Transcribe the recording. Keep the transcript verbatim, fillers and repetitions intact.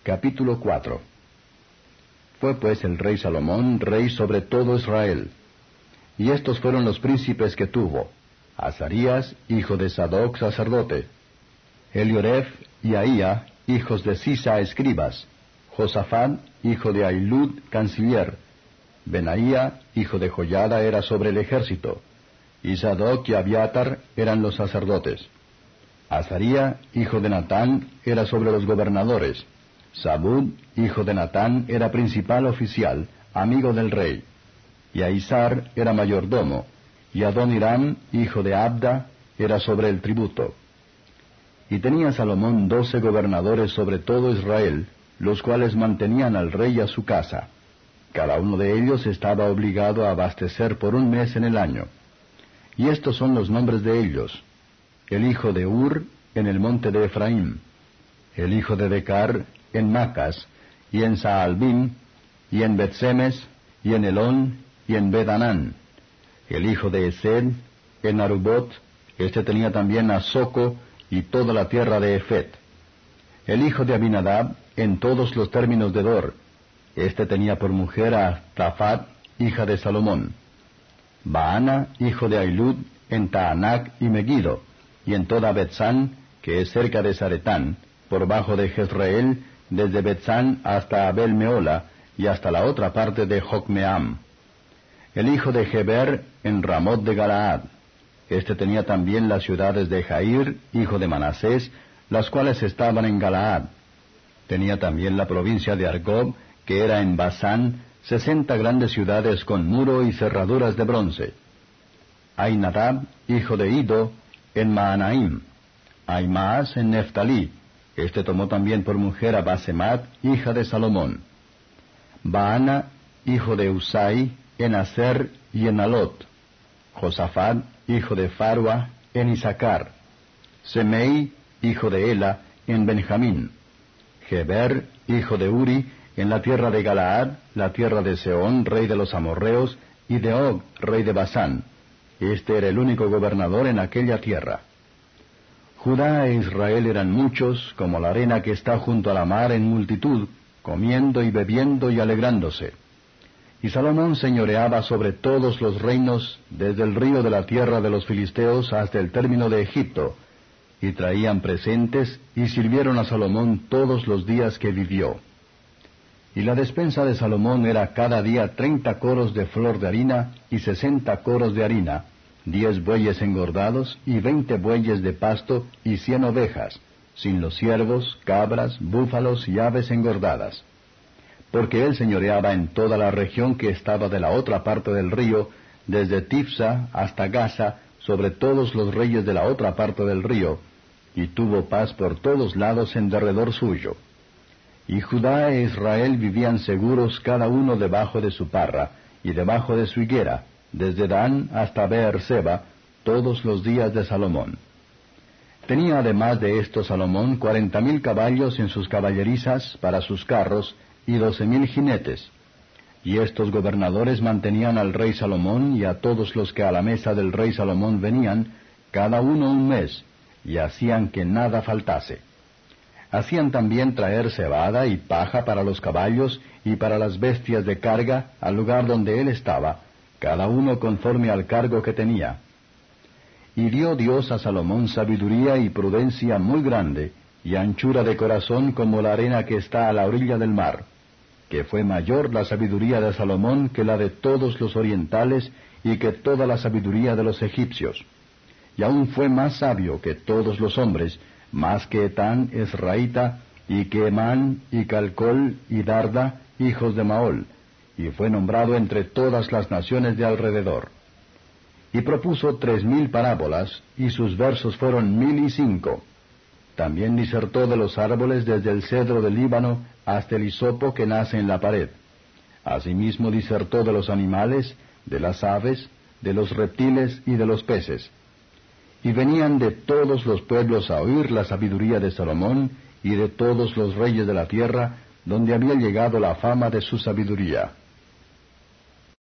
Capítulo cuatro. Fue pues el rey Salomón rey sobre todo Israel. Y estos fueron los príncipes que tuvo: Azarías, hijo de Sadoc, sacerdote; Elioref y Ahía, hijos de Sisa, escribas; Josafat, hijo de Ahilud, canciller; Benaía, hijo de Joiada, era sobre el ejército; y Sadoc y Abiatar eran los sacerdotes. Azaría, hijo de Natán, era sobre los gobernadores. Sabud, hijo de Natán, era principal oficial, amigo del rey. Y Aizar era mayordomo, y Adoniram, hijo de Abda, era sobre el tributo. Y tenía Salomón doce gobernadores sobre todo Israel, los cuales mantenían al rey a su casa. Cada uno de ellos estaba obligado a abastecer por un mes en el año. Y estos son los nombres de ellos: el hijo de Ur, en el monte de Efraín; el hijo de Decar, en Macas, y en Saalbim, y en Betsemes, y en Elón, y en Bedanán; el hijo de Esed, en Arubot; este tenía también a Soco, y toda la tierra de Efet; el hijo de Abinadab, en todos los términos de Dor; este tenía por mujer a Tafat, hija de Salomón; Baana, hijo de Ahilud, en Taanac y Megiddo, y en toda Betzán, que es cerca de Zaretán, por bajo de Jezreel, desde Betzán hasta Abel Meola, y hasta la otra parte de Jocmeam; el hijo de Geber, en Ramot de Galaad; este tenía también las ciudades de Jair, hijo de Manasés, las cuales estaban en Galaad; tenía también la provincia de Argob, que era en Basán, sesenta grandes ciudades con muro y cerraduras de bronce. Ainadab, hijo de Ido, en Maanaim; Aimaas en Neftalí; este tomó también por mujer a Basemat, hija de Salomón; Baana, hijo de Usai, en Aser y en Alot; Josafat, hijo de Farua, en Isacar; Semei, hijo de Ela, en Benjamín; Geber, hijo de Uri, en la tierra de Galaad, la tierra de Seón, rey de los amorreos, y de Og, rey de Basán. Este era el único gobernador en aquella tierra. Judá e Israel eran muchos, como la arena que está junto a la mar en multitud, comiendo y bebiendo y alegrándose. Y Salomón señoreaba sobre todos los reinos, desde el río de la tierra de los filisteos hasta el término de Egipto, y traían presentes, y sirvieron a Salomón todos los días que vivió. Y la despensa de Salomón era cada día treinta coros de flor de harina, y sesenta coros de harina, diez bueyes engordados, y veinte bueyes de pasto, y cien ovejas, sin los ciervos, cabras, búfalos y aves engordadas. Porque él señoreaba en toda la región que estaba de la otra parte del río, desde Tifsa hasta Gaza, sobre todos los reyes de la otra parte del río, y tuvo paz por todos lados en derredor suyo. Y Judá e Israel vivían seguros cada uno debajo de su parra, y debajo de su higuera, desde Dan hasta Beerseba, todos los días de Salomón. Tenía además de esto Salomón cuarenta mil caballos en sus caballerizas para sus carros, y doce mil jinetes. Y estos gobernadores mantenían al rey Salomón y a todos los que a la mesa del rey Salomón venían, cada uno un mes, y hacían que nada faltase. Hacían también traer cebada y paja para los caballos y para las bestias de carga al lugar donde él estaba, cada uno conforme al cargo que tenía. Y dio Dios a Salomón sabiduría y prudencia muy grande, y anchura de corazón como la arena que está a la orilla del mar, que fue mayor la sabiduría de Salomón que la de todos los orientales y que toda la sabiduría de los egipcios. Y aún fue más sabio que todos los hombres, más que Etán Esraíta, y que Emán, y Calcol, y Darda, hijos de Maol, y fue nombrado entre todas las naciones de alrededor. Y propuso tres mil parábolas, y sus versos fueron mil y cinco. También disertó de los árboles desde el cedro del Líbano hasta el hisopo que nace en la pared. Asimismo disertó de los animales, de las aves, de los reptiles y de los peces. Y venían de todos los pueblos a oír la sabiduría de Salomón y de todos los reyes de la tierra, donde había llegado la fama de su sabiduría.